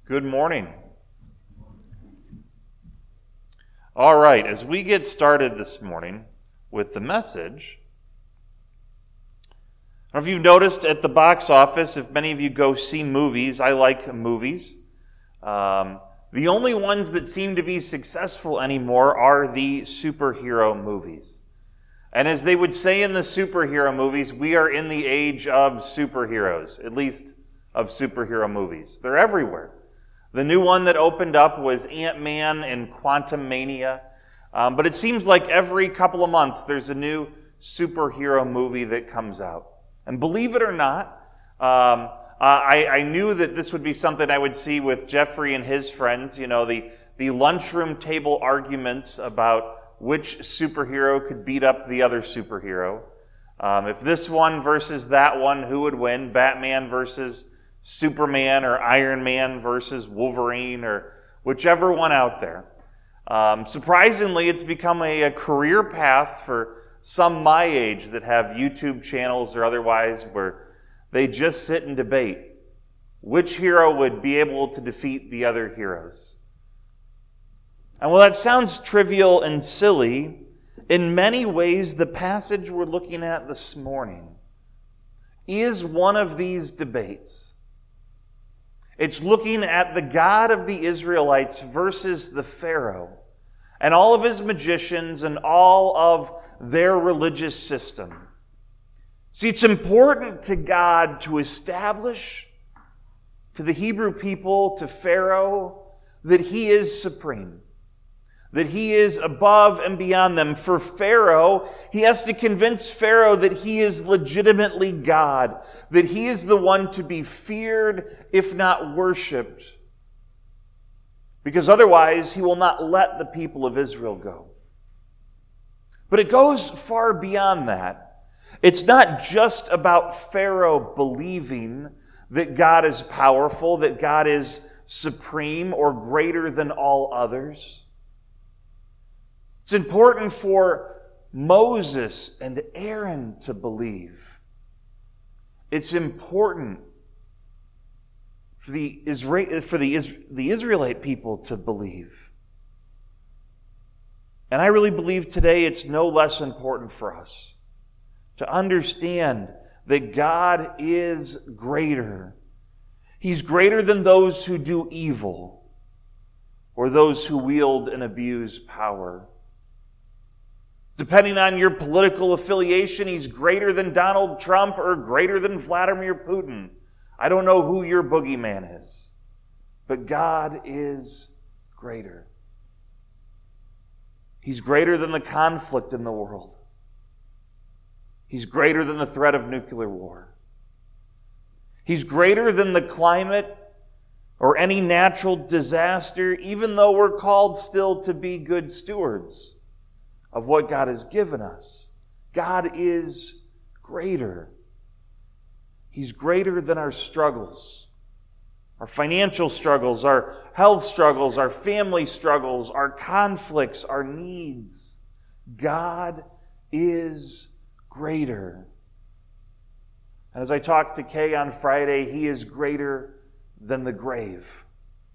Good morning. All right, as we get started this morning with the message, I don't know if you've noticed at the box office, if many of you go see movies, I like movies. The only ones that seem to be successful anymore are the superhero movies. And as they would say in the superhero movies, we are in the age of superheroes, at least of superhero movies. They're everywhere. The new one that opened up was Ant-Man and Quantumania. But it seems like every couple of months there's a new superhero movie that comes out. And believe it or not, I knew that this would be something I would see with Jeffrey and his friends, the lunchroom table arguments about which superhero could beat up the other superhero. If this one versus that one, who would win? Batman versus Superman, or Iron Man versus Wolverine, or whichever one out there. Surprisingly, it's become a career path for some my age that have YouTube channels or otherwise where they just sit and debate which hero would be able to defeat the other heroes. And while that sounds trivial and silly, in many ways the passage we're looking at this morning is one of these debates. It's looking at the God of the Israelites versus the Pharaoh and all of his magicians and all of their religious system. See, it's important to God to establish to the Hebrew people, to Pharaoh, that he is supreme, that he is above and beyond them. For Pharaoh, he has to convince Pharaoh that he is legitimately God, that he is the one to be feared, if not worshipped, because otherwise he will not let the people of Israel go. But it goes far beyond that. It's not just about Pharaoh believing that God is powerful, that God is supreme or greater than all others. It's important for Moses and Aaron to believe. It's important for the Israelite people to believe. And I really believe today it's no less important for us to understand that God is greater. He's greater than those who do evil or those who wield and abuse power. Depending on your political affiliation, he's greater than Donald Trump or greater than Vladimir Putin. I don't know who your boogeyman is, but God is greater. He's greater than the conflict in the world. He's greater than the threat of nuclear war. He's greater than the climate or any natural disaster, even though we're called still to be good stewards of what God has given us. God is greater. He's greater than our struggles, our financial struggles, our health struggles, our family struggles, our conflicts, our needs. God is greater. And as I talked to Kay on Friday, he is greater than the grave.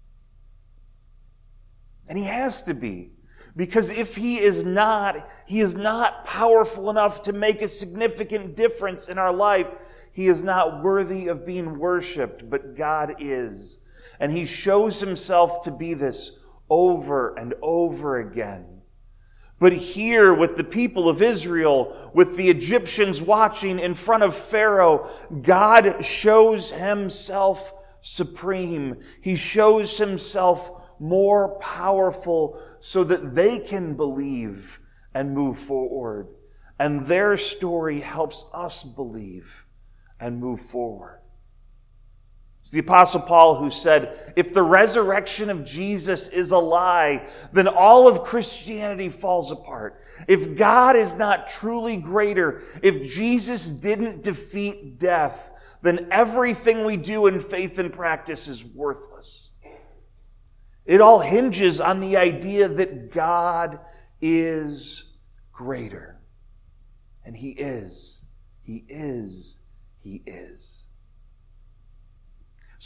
And he has to be. Because if he is not powerful enough to make a significant difference in our life. He is not worthy of being worshipped, but God is. And he shows himself to be this over and over again. But here, with the people of Israel, with the Egyptians watching in front of Pharaoh, God shows himself supreme. He shows himself more powerful so that they can believe and move forward. And their story helps us believe and move forward. It's the Apostle Paul who said, if the resurrection of Jesus is a lie, then all of Christianity falls apart. If God is not truly greater, if Jesus didn't defeat death, then everything we do in faith and practice is worthless. It all hinges on the idea that God is greater. And He is. He is. He is.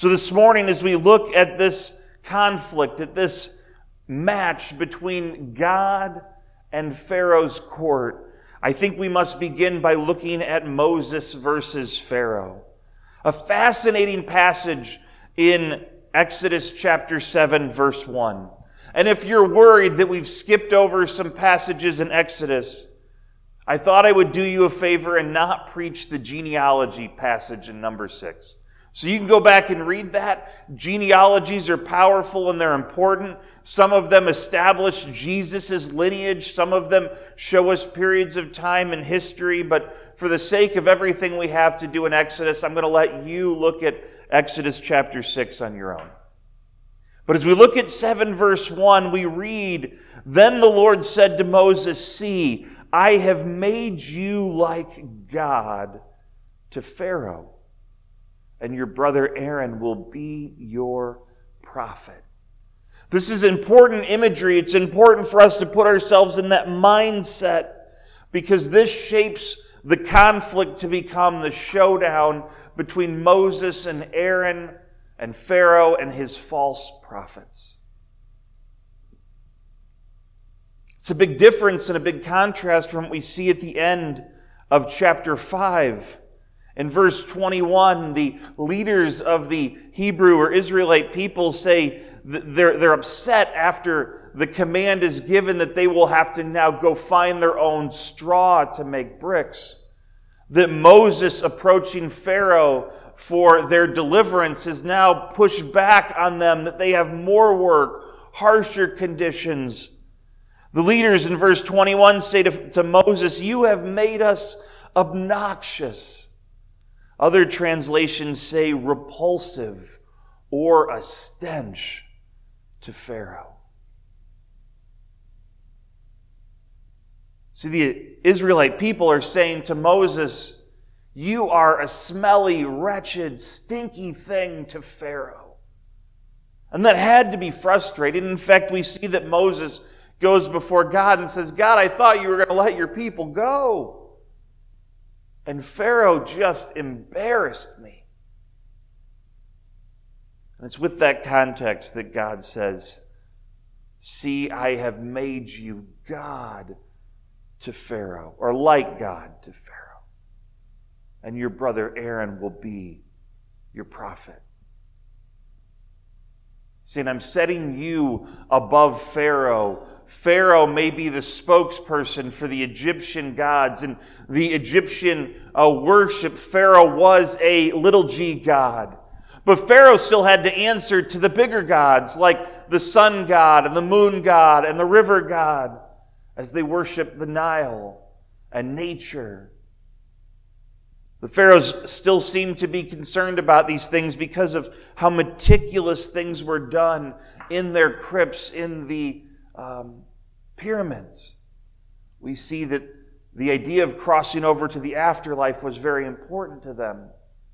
So this morning, as we look at this conflict, at this match between God and Pharaoh's court, I think we must begin by looking at Moses versus Pharaoh. A fascinating passage in Exodus chapter 7, verse 1. And if you're worried that we've skipped over some passages in Exodus, I thought I would do you a favor and not preach the genealogy passage in number 6. So you can go back and read that. Genealogies are powerful and they're important. Some of them establish Jesus' lineage. Some of them show us periods of time in history. But for the sake of everything we have to do in Exodus, I'm going to let you look at Exodus chapter 6 on your own. But as we look at 7 verse 1, we read, "Then the Lord said to Moses, 'See, I have made you like God to Pharaoh, and your brother Aaron will be your prophet.'" This is important imagery. It's important for us to put ourselves in that mindset because this shapes the conflict to become the showdown between Moses and Aaron and Pharaoh and his false prophets. It's a big difference and a big contrast from what we see at the end of chapter 5. In verse 21, the leaders of the Hebrew or Israelite people say they're upset after the command is given that they will have to now go find their own straw to make bricks. That Moses approaching Pharaoh for their deliverance is now pushed back on them, that they have more work, harsher conditions. The leaders in verse 21 say to Moses, "You have made us obnoxious." Other translations say repulsive or a stench to Pharaoh. See, the Israelite people are saying to Moses, "You are a smelly, wretched, stinky thing to Pharaoh." And that had to be frustrating. In fact, we see that Moses goes before God and says, "God, I thought you were going to let your people go. And Pharaoh just embarrassed me." And it's with that context that God says, "See, I have made you God to Pharaoh," or like God to Pharaoh. "And your brother Aaron will be your prophet." Saying, I'm setting you above Pharaoh. Pharaoh may be the spokesperson for the Egyptian gods. And the Egyptian worship, Pharaoh was a little g god. But Pharaoh still had to answer to the bigger gods, like the sun god and the moon god and the river god, as they worship the Nile and nature. The pharaohs still seemed to be concerned about these things because of how meticulous things were done in their crypts, in the pyramids. We see that the idea of crossing over to the afterlife was very important to them.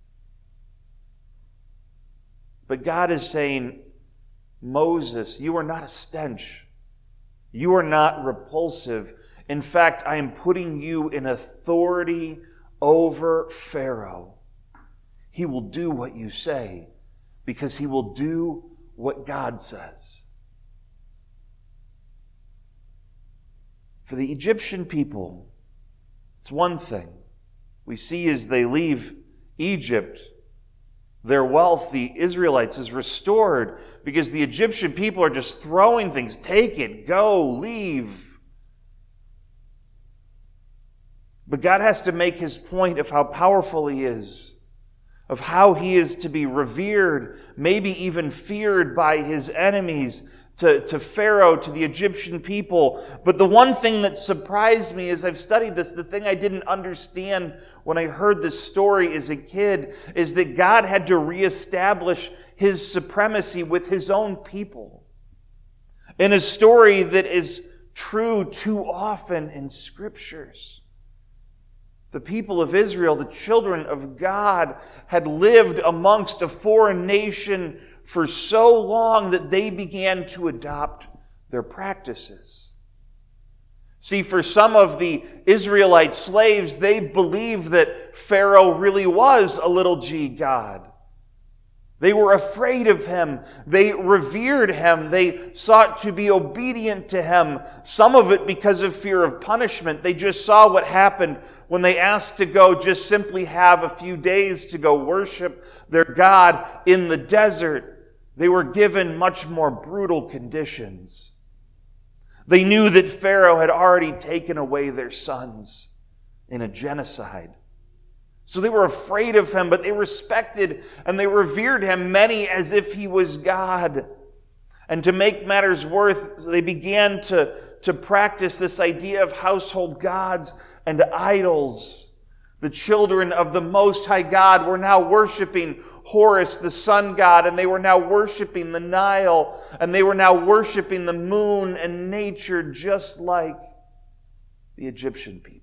But God is saying, Moses, you are not a stench. You are not repulsive. In fact, I am putting you in authority over Pharaoh. He will do what you say because he will do what God says. For the Egyptian people, it's one thing. We see as they leave Egypt, their wealth, the Israelites, is restored because the Egyptian people are just throwing things. Take it, go, leave. But God has to make his point of how powerful he is, of how he is to be revered, maybe even feared by his enemies, to Pharaoh, to the Egyptian people. But the one thing that surprised me as I've studied this, the thing I didn't understand when I heard this story as a kid, is that God had to reestablish his supremacy with his own people. In a story that is true too often in scriptures. The people of Israel, the children of God, had lived amongst a foreign nation for so long that they began to adopt their practices. See, for some of the Israelite slaves, they believed that Pharaoh really was a little g god. They were afraid of him. They revered him. They sought to be obedient to him. Some of it because of fear of punishment. They just saw what happened when they asked to go just simply have a few days to go worship their God in the desert. They were given much more brutal conditions. They knew that Pharaoh had already taken away their sons in a genocide. So they were afraid of him, but they respected and they revered him, many as if he was God. And to make matters worse, they began to practice this idea of household gods and idols. The children of the Most High God were now worshiping Horus, the sun god, and they were now worshiping the Nile, and they were now worshiping the moon and nature just like the Egyptian people.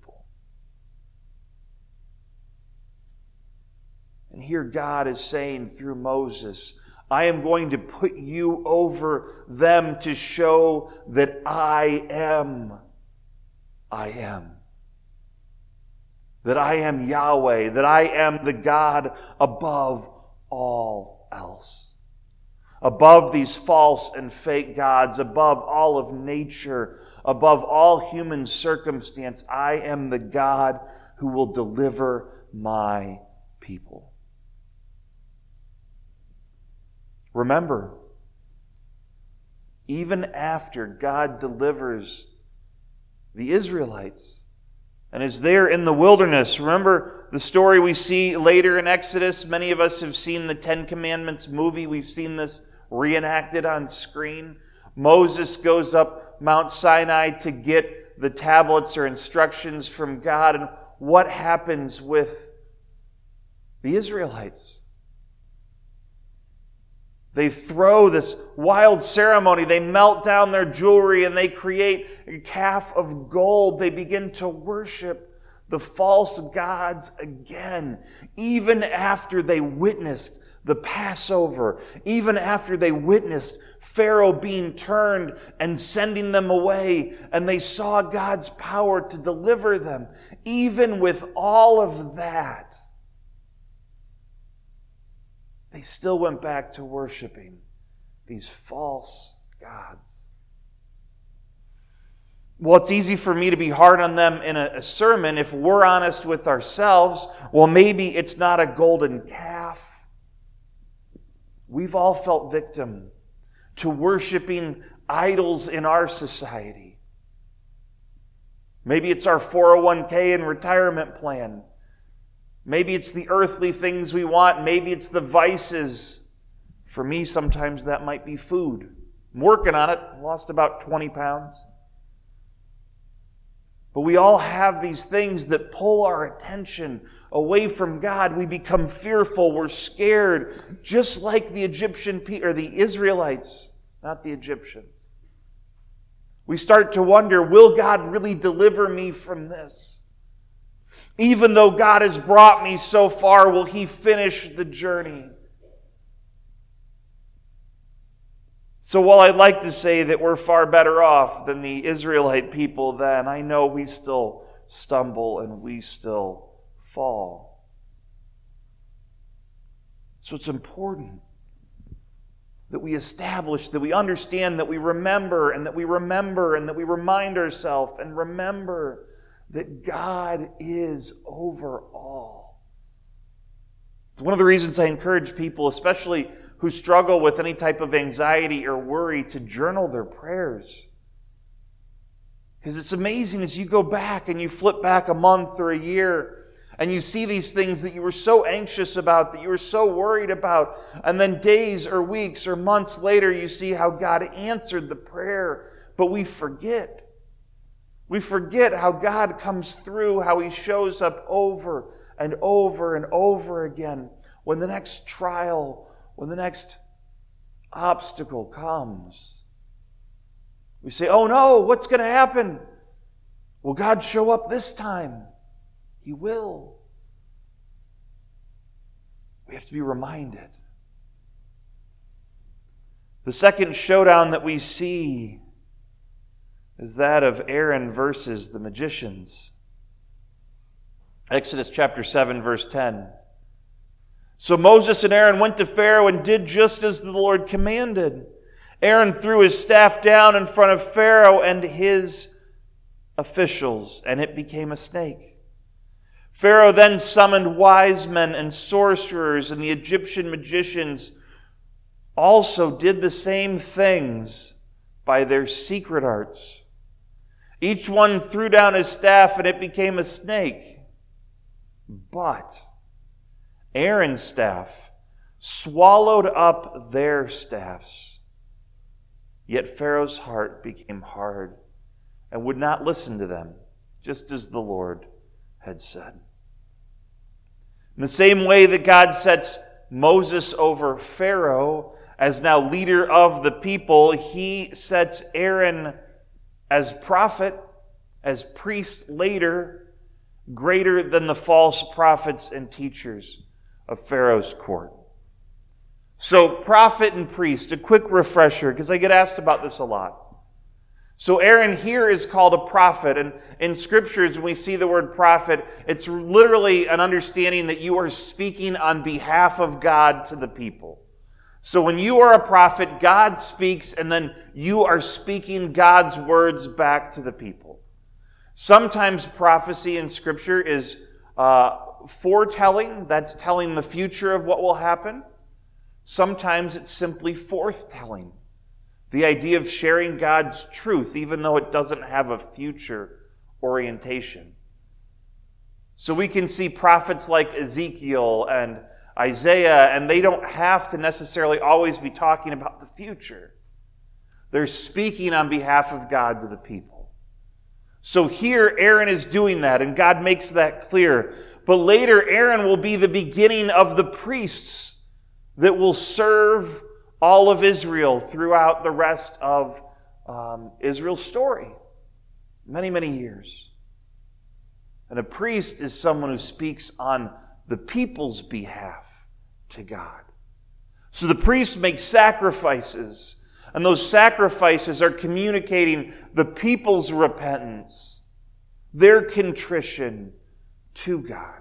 And here God is saying through Moses, I am going to put you over them to show that I am. That I am Yahweh, that I am the God above all else. Above these false and fake gods, above all of nature, above all human circumstance, I am the God who will deliver my people. Remember, even after God delivers the Israelites and is there in the wilderness, remember the story we see later in Exodus. Many of us have seen the Ten Commandments movie. We've seen this reenacted on screen. Moses goes up Mount Sinai to get the tablets or instructions from God. And what happens with the Israelites? They throw this wild ceremony. They melt down their jewelry and they create a calf of gold. They begin to worship the false gods again, even after they witnessed the Passover, even after they witnessed Pharaoh being turned and sending them away, and they saw God's power to deliver them. Even with all of that, they still went back to worshiping these false gods. Well, it's easy for me to be hard on them in a sermon if we're honest with ourselves. Well, maybe it's not a golden calf. We've all felt victim to worshiping idols in our society. Maybe it's our 401k and retirement plan. Maybe it's the earthly things we want. Maybe it's the vices. For me, sometimes that might be food. I'm working on it. I lost about 20 pounds. But we all have these things that pull our attention away from God. We become fearful. We're scared, just like the the Israelites, not the Egyptians. We start to wonder, will God really deliver me from this? Even though God has brought me so far, will He finish the journey? So while I'd like to say that we're far better off than the Israelite people then, I know we still stumble and we still fall. So it's important that we establish, that we understand, that we remember, and that we remember, and that we remind ourselves and remember that God is over all. It's one of the reasons I encourage people, especially who struggle with any type of anxiety or worry, to journal their prayers. Because it's amazing as you go back and you flip back a month or a year and you see these things that you were so anxious about, that you were so worried about, and then days or weeks or months later you see how God answered the prayer, but we forget. We forget how God comes through, how He shows up over and over and over again when the next trial, when the next obstacle comes. We say, oh no, what's going to happen? Will God show up this time? He will. We have to be reminded. The second showdown that we see is that of Aaron versus the magicians. Exodus chapter 7, verse 10. So Moses and Aaron went to Pharaoh and did just as the Lord commanded. Aaron threw his staff down in front of Pharaoh and his officials, and it became a snake. Pharaoh then summoned wise men and sorcerers, and the Egyptian magicians also did the same things by their secret arts. Each one threw down his staff, and it became a snake. But Aaron's staff swallowed up their staffs. Yet Pharaoh's heart became hard and would not listen to them, just as the Lord had said. In the same way that God sets Moses over Pharaoh as now leader of the people, he sets Aaron as prophet, as priest later, greater than the false prophets and teachers of Pharaoh's court. So, prophet and priest, a quick refresher, because I get asked about this a lot. So Aaron here is called a prophet, and in scriptures when we see the word prophet, it's literally an understanding that you are speaking on behalf of God to the people. So when you are a prophet, God speaks, and then you are speaking God's words back to the people. Sometimes prophecy in scripture is foretelling, that's telling the future of what will happen. Sometimes it's simply forthtelling. The idea of sharing God's truth, even though it doesn't have a future orientation. So we can see prophets like Ezekiel and Isaiah, and they don't have to necessarily always be talking about the future. They're speaking on behalf of God to the people. So here Aaron is doing that, and God makes that clear. But later Aaron will be the beginning of the priests that will serve all of Israel throughout the rest of Israel's story. Many, many years. And a priest is someone who speaks on the people's behalf to God. So the priest makes sacrifices, and those sacrifices are communicating the people's repentance, their contrition to God.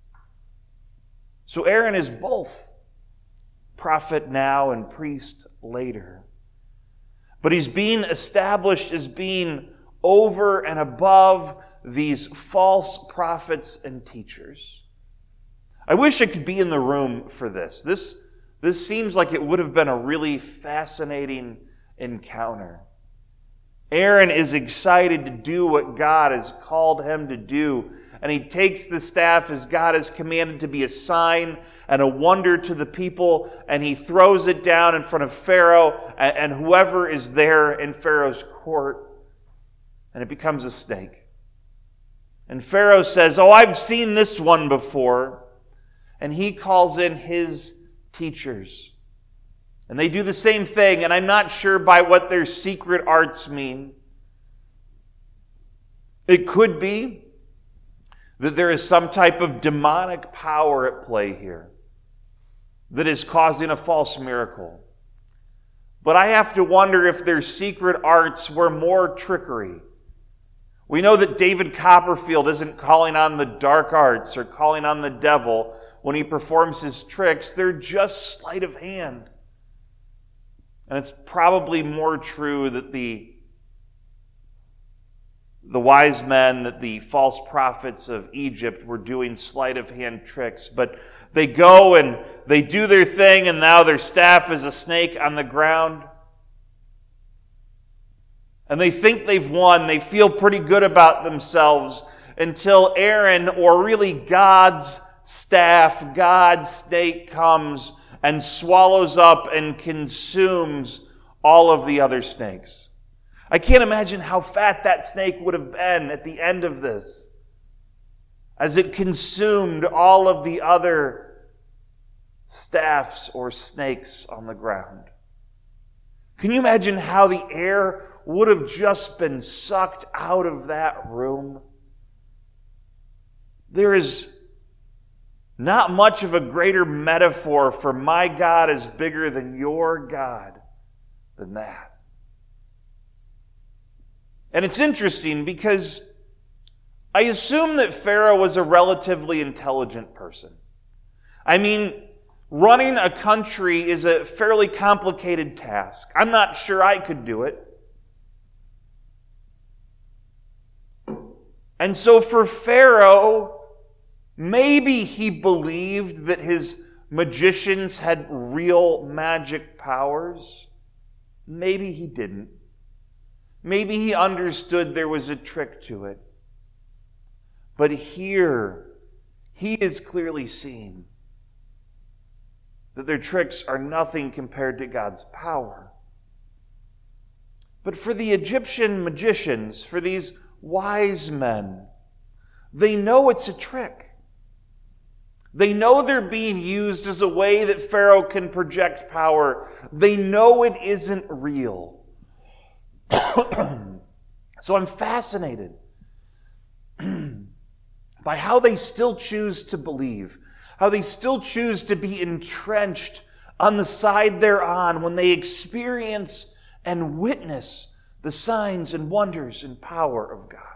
So Aaron is both prophet now and priest later. But he's being established as being over and above these false prophets and teachers. I wish I could be in the room for this. This seems like it would have been a really fascinating encounter. Aaron is excited to do what God has called him to do. And he takes the staff as God has commanded to be a sign and a wonder to the people. And he throws it down in front of Pharaoh and whoever is there in Pharaoh's court. And it becomes a snake. And Pharaoh says, "Oh, I've seen this one before." And he calls in his teachers. And they do the same thing. And I'm not sure by what their secret arts mean. It could be that there is some type of demonic power at play here that is causing a false miracle. But I have to wonder if their secret arts were more trickery. We know that David Copperfield isn't calling on the dark arts or calling on the devil when he performs his tricks. They're just sleight of hand. And it's probably more true that the wise men, that the false prophets of Egypt were doing sleight of hand tricks. But they go and they do their thing, and now their staff is a snake on the ground. And they think they've won. They feel pretty good about themselves until Aaron, or really God's staff, God's snake, comes and swallows up and consumes all of the other snakes. I can't imagine how fat that snake would have been at the end of this, as it consumed all of the other staffs or snakes on the ground. Can you imagine how the air would have just been sucked out of that room? There is not much of a greater metaphor for my God is bigger than your God than that. And it's interesting because I assume that Pharaoh was a relatively intelligent person. I mean, Running a country is a fairly complicated task. I'm not sure I could do it. And so for Pharaoh, maybe he believed that his magicians had real magic powers. Maybe he didn't. Maybe he understood there was a trick to it. But here, he is clearly seeing that their tricks are nothing compared to God's power. But for the Egyptian magicians, for these wise men, they know it's a trick. They know they're being used as a way that Pharaoh can project power. They know it isn't real. So I'm fascinated by how they still choose to believe, how they still choose to be entrenched on the side they're on when they experience and witness the signs and wonders and power of God.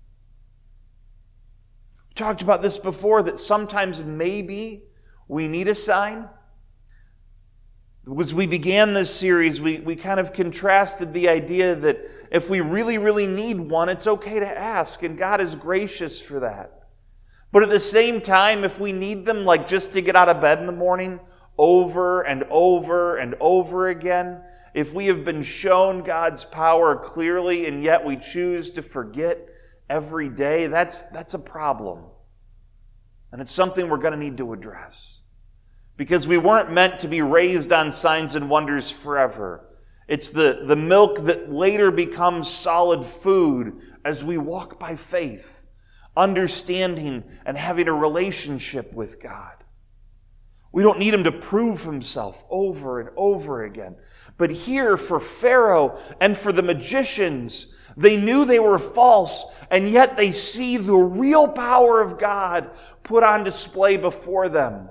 We talked about this before, that sometimes maybe we need a sign. As we began this series, we kind of contrasted the idea that if we really, really need one, it's okay to ask, and God is gracious for that. But at the same time, if we need them like just to get out of bed in the morning, over and over and over again, if we have been shown God's power clearly and yet we choose to forget every day, that's a problem. And it's something we're going to need to address. Because we weren't meant to be raised on signs and wonders forever. It's the milk that later becomes solid food as we walk by faith, understanding and having a relationship with God. We don't need him to prove himself over and over again. But here, for Pharaoh and for the magicians, they knew they were false, and yet they see the real power of God put on display before them.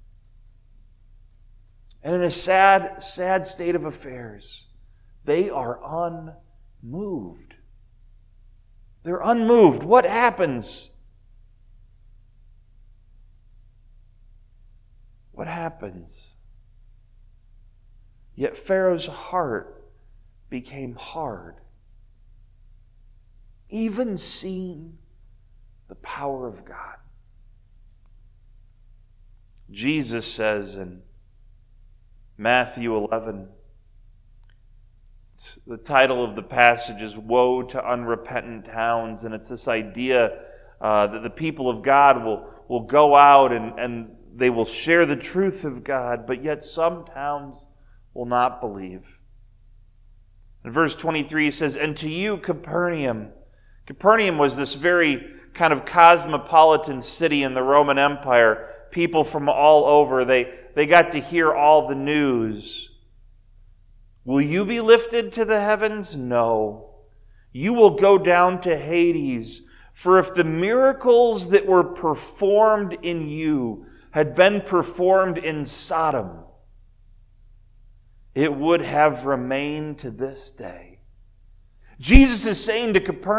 And in a sad, sad state of affairs, they are unmoved. They're unmoved. What happens? What happens? Yet Pharaoh's heart became hard, even seeing the power of God. Jesus says in Matthew 11, the title of the passage is Woe to Unrepentant Towns, and it's this idea that the people of God will go out and they will share the truth of God, but yet some towns will not believe. In verse 23 he says, "And to you, Capernaum." Capernaum was this very kind of cosmopolitan city in the Roman Empire. People from all over, they got to hear all the news. Will you be lifted to the heavens? No. You will go down to Hades. For if the miracles that were performed in you had been performed in Sodom, it would have remained to this day. Jesus is saying to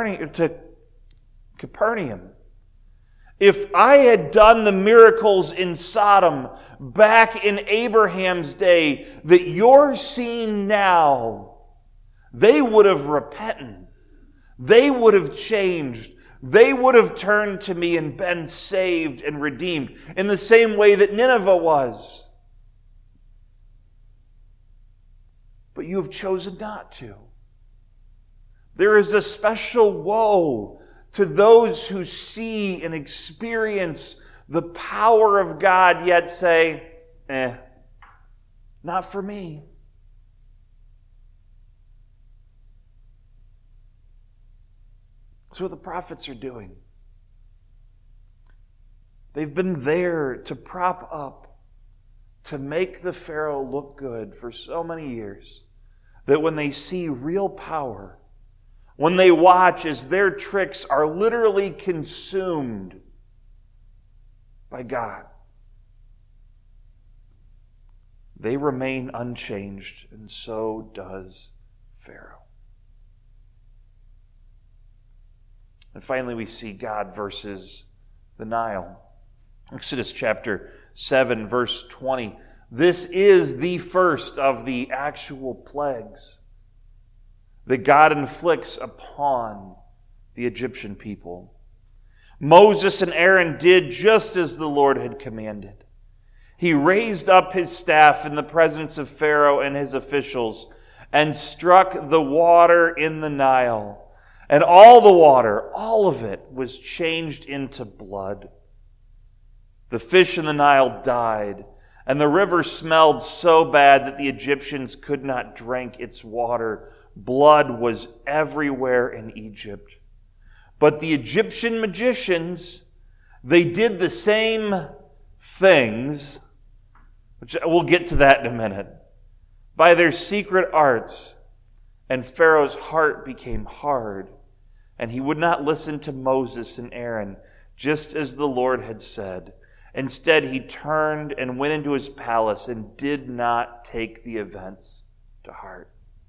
Capernaum, if I had done the miracles in Sodom back in Abraham's day that you're seeing now, they would have repented. They would have changed. They would have turned to me and been saved and redeemed in the same way that Nineveh was. But you have chosen not to. There is a special woe to those who see and experience the power of God, yet say, not for me. That's what the prophets are doing. They've been there to prop up, to make the Pharaoh look good for so many years, that when they see real power, when they watch as their tricks are literally consumed by God, they remain unchanged, and so does Pharaoh. And finally, we see God versus the Nile. Exodus chapter 7, verse 20. This is the first of the actual plagues that God inflicts upon the Egyptian people. Moses and Aaron did just as the Lord had commanded. He raised up his staff in the presence of Pharaoh and his officials and struck the water in the Nile. And all the water, all of it, was changed into blood. The fish in the Nile died, and the river smelled so bad that the Egyptians could not drink its water. Blood was everywhere in Egypt. But the Egyptian magicians, they did the same things, which we'll get to that in a minute, by their secret arts. And Pharaoh's heart became hard, and he would not listen to Moses and Aaron, just as the Lord had said. Instead, he turned and went into his palace and did not take the events to heart.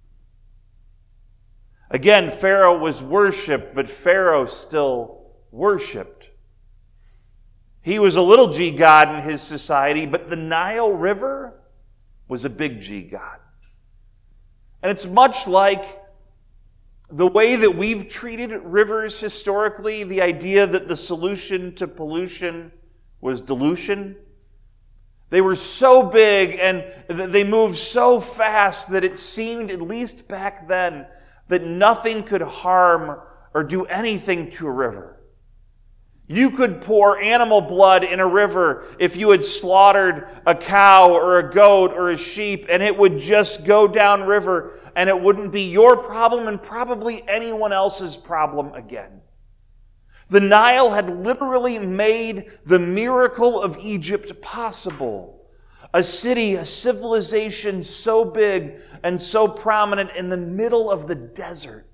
Again, Pharaoh was worshipped, but Pharaoh still worshipped. He was a little g god in his society, but the Nile River was a big G god. And it's much like the way that we've treated rivers historically, the idea that the solution to pollution was dilution. They were so big and they moved so fast that it seemed, at least back then, that nothing could harm or do anything to a river. You could pour animal blood in a river if you had slaughtered a cow or a goat or a sheep, and it would just go downriver, and it wouldn't be your problem and probably anyone else's problem again. The Nile had literally made the miracle of Egypt possible. A city, a civilization so big and so prominent in the middle of the desert.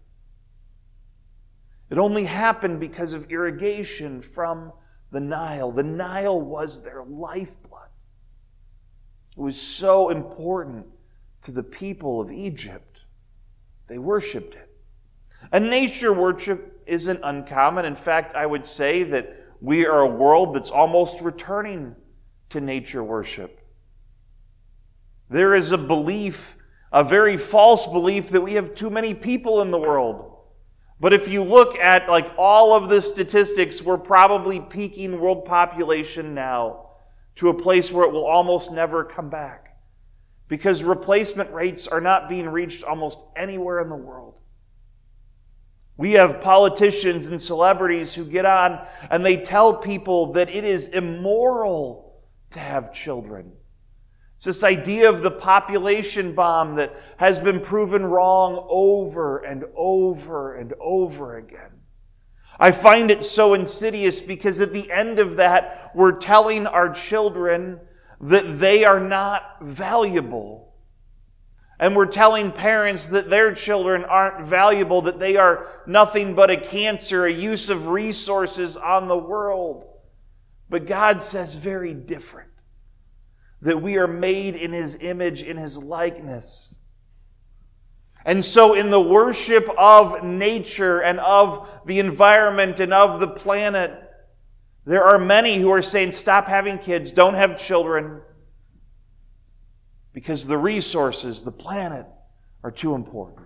It only happened because of irrigation from the Nile. The Nile was their lifeblood. It was so important to the people of Egypt. They worshipped it. And nature worship isn't uncommon. In fact, I would say that we are a world that's almost returning to nature worship. There is a belief, a very false belief, that we have too many people in the world. But if you look at all of the statistics, we're probably peaking world population now to a place where it will almost never come back. Because replacement rates are not being reached almost anywhere in the world. We have politicians and celebrities who get on and they tell people that it is immoral to have children. It's this idea of the population bomb that has been proven wrong over and over and over again. I find it so insidious because at the end of that, we're telling our children that they are not valuable. And we're telling parents that their children aren't valuable, that they are nothing but a cancer, a use of resources on the world. But God says very different. That we are made in His image, in His likeness. And so in the worship of nature and of the environment and of the planet, there are many who are saying, stop having kids, don't have children, because the resources, the planet, are too important.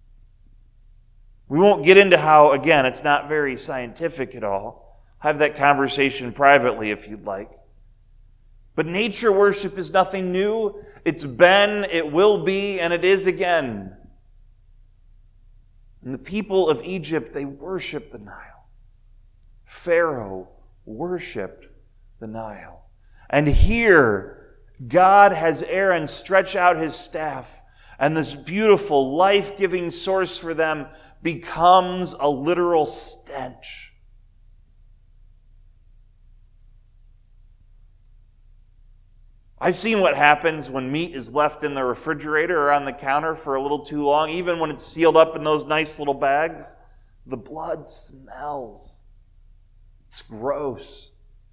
We won't get into how, again, it's not very scientific at all. Have that conversation privately if you'd like. But nature worship is nothing new. It's been, it will be, and it is again. And the people of Egypt, they worshiped the Nile. Pharaoh worshiped the Nile. And here, God has Aaron stretch out his staff, and this beautiful, life-giving source for them becomes a literal stench. I've seen what happens when meat is left in the refrigerator or on the counter for a little too long, even when it's sealed up in those nice little bags. The blood smells. It's gross.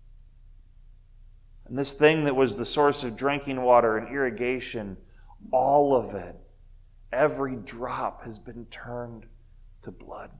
And this thing that was the source of drinking water and irrigation, all of it, every drop has been turned to blood.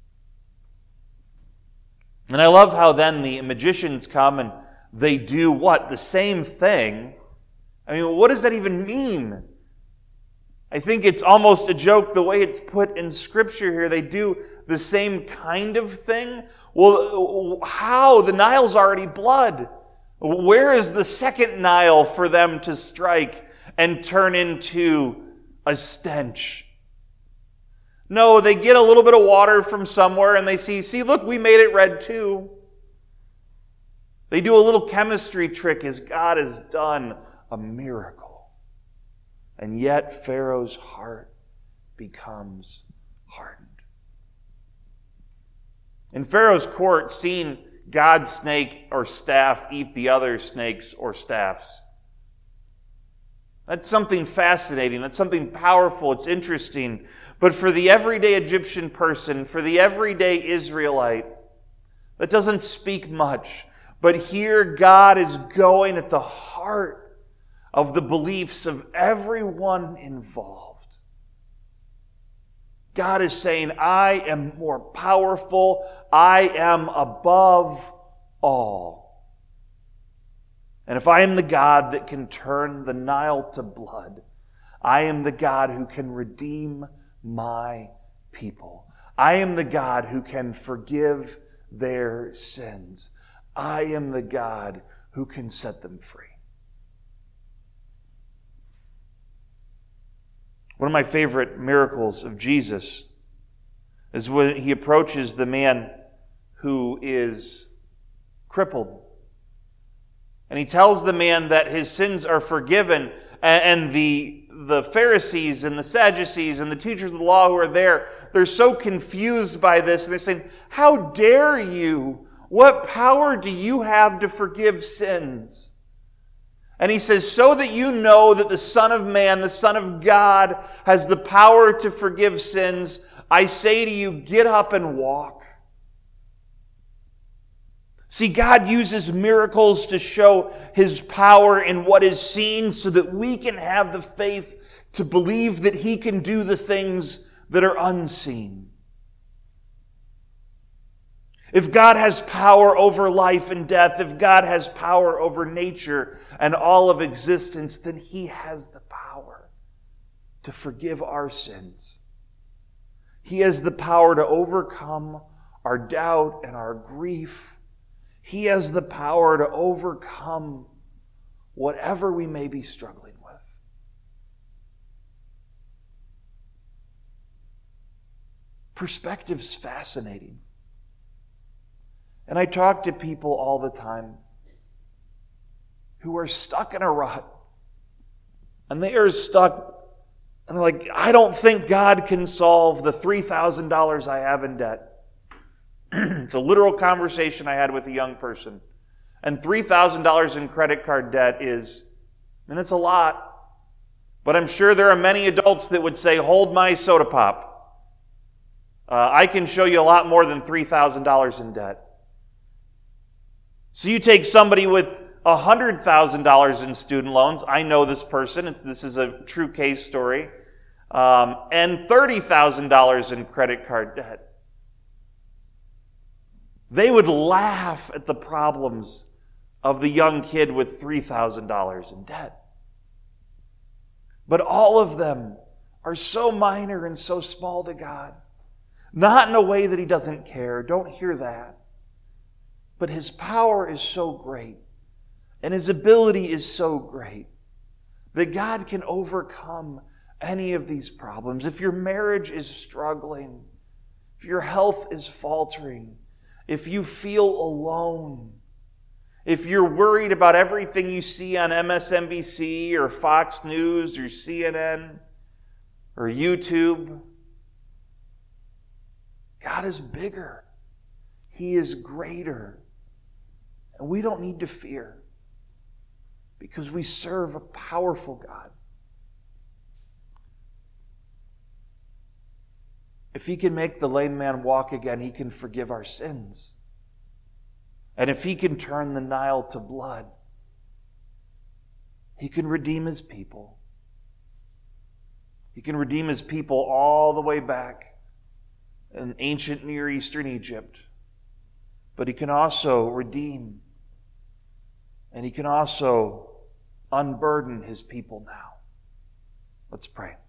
And I love how then the magicians come and they do what? The same thing I mean, what does that even mean? I think it's almost a joke the way it's put in Scripture here. They do the same kind of thing. Well, how? The Nile's already blood. Where is the second Nile for them to strike and turn into a stench? No, they get a little bit of water from somewhere and they see, look, we made it red too. They do a little chemistry trick as God has done a miracle. And yet Pharaoh's heart becomes hardened. In Pharaoh's court, seeing God's snake or staff eat the other snakes or staffs, that's something fascinating. That's something powerful. It's interesting. But for the everyday Egyptian person, for the everyday Israelite, that doesn't speak much. But here God is going at the heart of the beliefs of everyone involved. God is saying, I am more powerful. I am above all. And if I am the God that can turn the Nile to blood, I am the God who can redeem my people. I am the God who can forgive their sins. I am the God who can set them free. One of my favorite miracles of Jesus is when he approaches the man who is crippled. And he tells the man that his sins are forgiven. And the Pharisees and the Sadducees and the teachers of the law who are there, they're so confused by this. And they're saying, how dare you? What power do you have to forgive sins? And he says, so that you know that the Son of Man, the Son of God, has the power to forgive sins, I say to you, get up and walk. See, God uses miracles to show His power in what is seen so that we can have the faith to believe that He can do the things that are unseen. If God has power over life and death, if God has power over nature and all of existence, then He has the power to forgive our sins. He has the power to overcome our doubt and our grief. He has the power to overcome whatever we may be struggling with. Perspective's fascinating. And I talk to people all the time who are stuck in a rut. And they are stuck, and they're like, I don't think God can solve the $3,000 I have in debt. It's a literal conversation I had with a young person. And $3,000 in credit card debt it's a lot. But I'm sure there are many adults that would say, hold my soda pop. I can show you a lot more than $3,000 in debt. So you take somebody with $100,000 in student loans. I know this person. This is a true case story. And $30,000 in credit card debt. They would laugh at the problems of the young kid with $3,000 in debt. But all of them are so minor and so small to God. Not in a way that He doesn't care. Don't hear that. But His power is so great, and His ability is so great, that God can overcome any of these problems. If your marriage is struggling, if your health is faltering, if you feel alone, if you're worried about everything you see on MSNBC or Fox News or CNN or YouTube, God is bigger. He is greater. And we don't need to fear because we serve a powerful God. If He can make the lame man walk again, He can forgive our sins. And if He can turn the Nile to blood, He can redeem His people. He can redeem His people all the way back in ancient Near Eastern Egypt. But He can also redeem, and He can also unburden his people now. Let's pray.